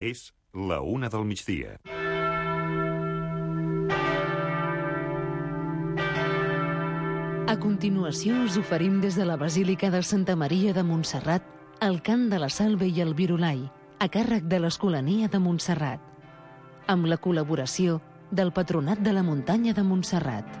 És la 1:00 PM. A continuació us oferim des de la Basílica de Santa Maria de Montserrat el cant de la Salve i el Virolai, a càrrec de l'Escolania de Montserrat, amb la col·laboració del Patronat de la Muntanya de Montserrat.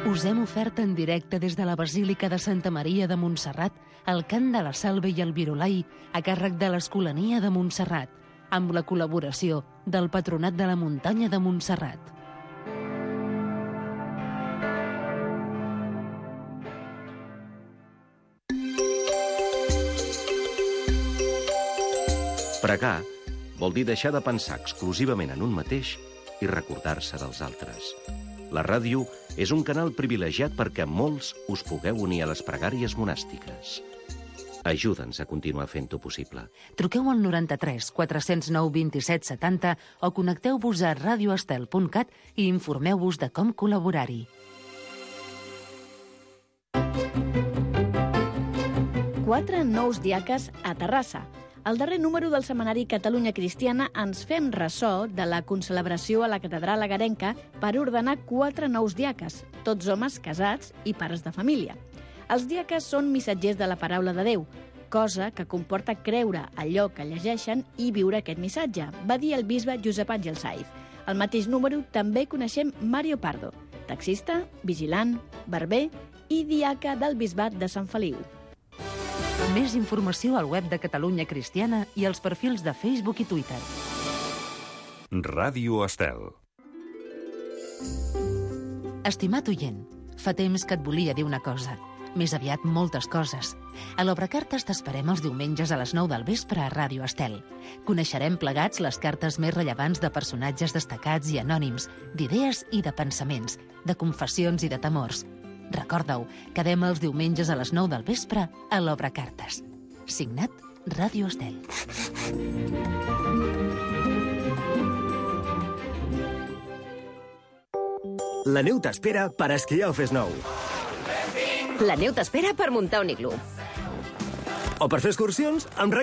Us hem ofert en directe des de la Basílica de Santa Maria de Montserrat el cant de la Salve i el Virolai a càrrec de l'Escolania de Montserrat, amb la col·laboració del Patronat de la Muntanya de Montserrat. Pregar vol dir deixar de pensar exclusivament en un mateix i recordar-se dels altres. La ràdio és un canal privilegiat perquè molts us pugueu unir a les pregàries monàstiques. Ajuda'ns a continuar fent-ho possible. Truqueu al 93 409 27 70 o connecteu-vos a radioestel.cat i informeu-vos de com col·laborar-hi. Quatre nous diaques a Terrassa. Al darrer número del setmanari Catalunya Cristiana ens fem ressò de la concelebració a la catedral agarenca per ordenar 4 nous diaques, tots homes casats i pares de família. Els diaques són missatgers de la paraula de Déu, cosa que comporta creure allò que llegeixen i viure aquest missatge, va dir el bisbe Josep Àngel Saiz. Al mateix número també coneixem Mario Pardo, taxista, vigilant, barber i diaca del bisbat de Sant Feliu. Més informació al web de Catalunya Cristiana i als perfils de Facebook i Twitter. Ràdio Estel. Estimat oient, fa temps que et volia dir una cosa. Més aviat moltes coses. A l'Obrecartes t'esperem els diumenges a les 9 del vespre a Ràdio Estel. Coneixerem plegats les cartes més rellevants de personatges destacats i anònims, d'idees i de pensaments, de confessions i de temors. Recorda-ho, quedem els diumenges a les 9 del vespre a l'Obrecartes. Signat Ràdio Estel. La neu t'espera per esquiar al Fes-Nou. La neu t'espera per muntar un iglú. O per fer excursions amb